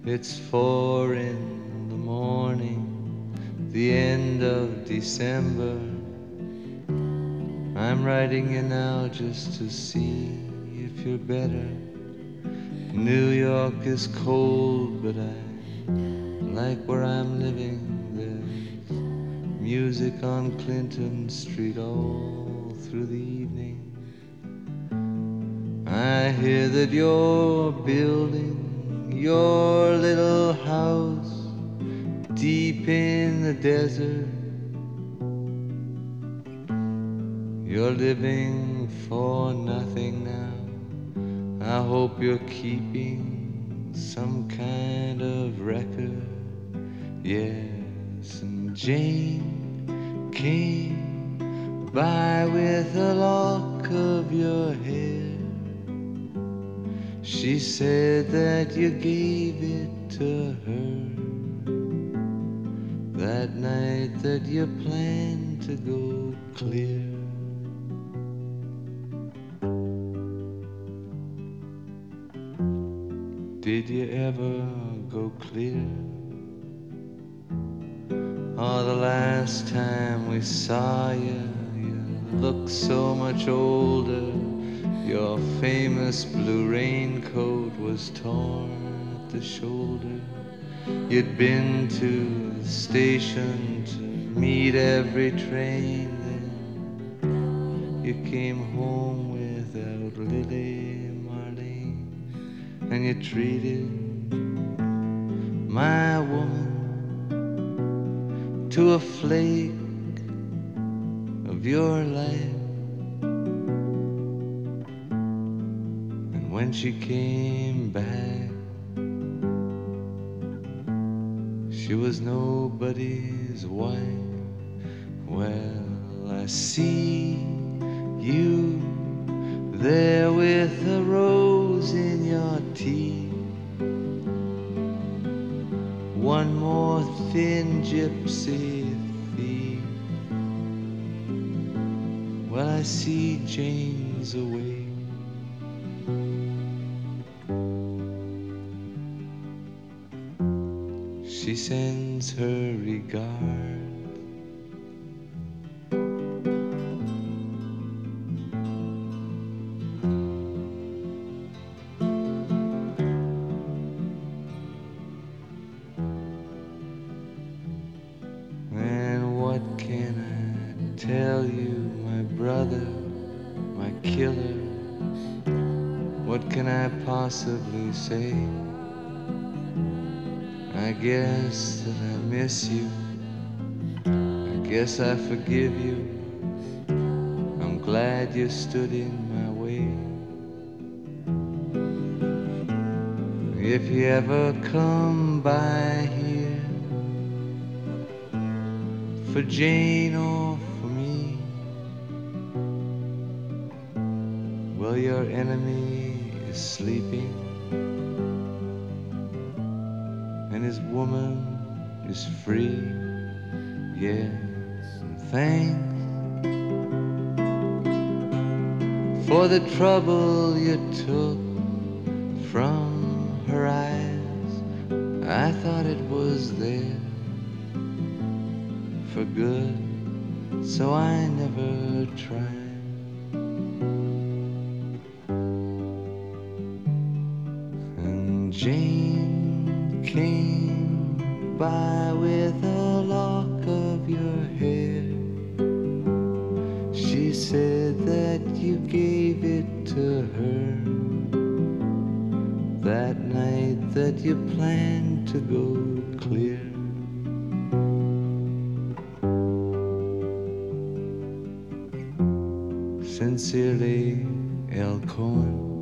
It's 4 in the morning, the end of December. I'm writing you now just to see if you're better. New York is cold, but I like where I'm living. There's music on Clinton Street all through the evening. I hear that you're building your little house deep in the desert. You're living for nothing now. I hope you're keeping some kind of record. Yes, and Jane came by with a lock of your hair. She said that you gave it to her that night that you planned to go clear. Did you ever go clear? Oh, the last time we saw you, you looked so much older. Your famous blue raincoat was torn at the shoulder. You'd been to the station to meet every train. Then you came home without Lily Marlene, and you treated my woman to a flake of your life. And when she came back, she was nobody's wife. Well, I see you there with a rose in your teeth. One more thin gypsy thief. Well, I see Jane's away. She sends her regard. And what can I tell you, my brother, my killer? What can I possibly say? I guess that I miss you. I guess I forgive you. I'm glad you stood in my way. If you ever come by here for Jane or for me, well, your enemy is sleeping, and his woman is free. Yes, and thanks for the trouble you took from her eyes. I thought it was there for good, so I never tried. And Jane came by with a lock of your hair. She said that you gave it to her that night that you planned to go clear. Sincerely, L. Cohen.